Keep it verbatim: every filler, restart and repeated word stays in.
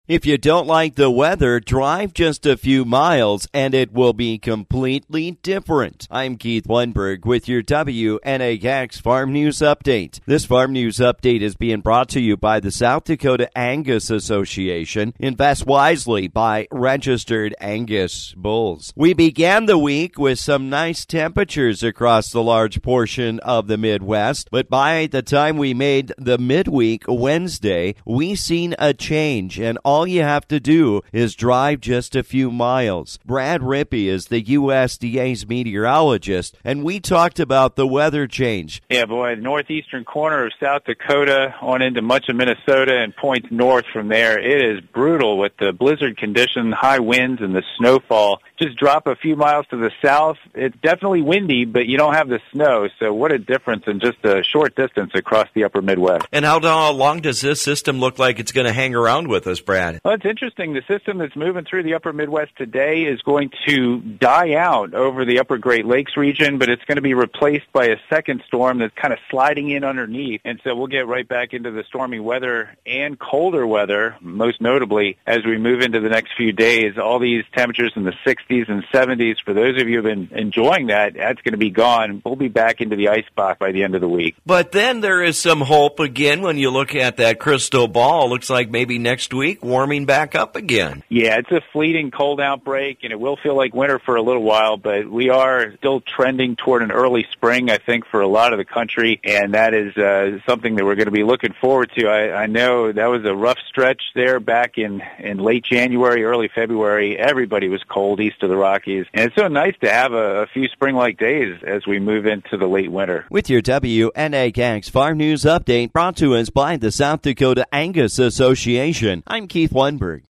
If you don't like the weather, drive just a few miles and it will be completely different. I'm Keith Lundberg with your W N A X Farm News Update. This Farm News Update is being brought to you by the South Dakota Angus Association. Invest wisely by Registered Angus Bulls. We began the week with some nice temperatures across the large portion of the Midwest, but by the time we made the midweek Wednesday, we seen a change, and all you have to do is drive just a few miles. Brad Rippey is the U S D A's meteorologist, and we talked about the weather change. Yeah, boy, the northeastern corner of South Dakota on into much of Minnesota and points north from there. It is brutal with the blizzard condition, high winds, and the snowfall. Just drop a few miles to the south. It's definitely windy, but you don't have the snow, so what a difference in just a short distance across the upper Midwest. And how long does this system look like it's going to hang around with us, Brad? Well, it's interesting. The system that's moving through the upper Midwest today is going to die out over the upper Great Lakes region, but it's going to be replaced by a second storm that's kind of sliding in underneath. And so we'll get right back into the stormy weather and colder weather, most notably, as we move into the next few days. All these temperatures in the sixties and seventies, for those of you who have been enjoying that, that's going to be gone. We'll be back into the ice box by the end of the week. But then there is some hope again when you look at that crystal ball. Looks like maybe next week warming back up again. Yeah, it's a fleeting cold outbreak, and it will feel like winter for a little while, but we are still trending toward an early spring, I think, for a lot of the country, and that is uh, something that we're going to be looking forward to. I, I know that was a rough stretch there back in, in late January, early February. Everybody was cold east of the Rockies, and it's so nice to have a, a few spring-like days as we move into the late winter. With your W N A X Farm News Update brought to us by the South Dakota Angus Association, I'm Keith Lundberg.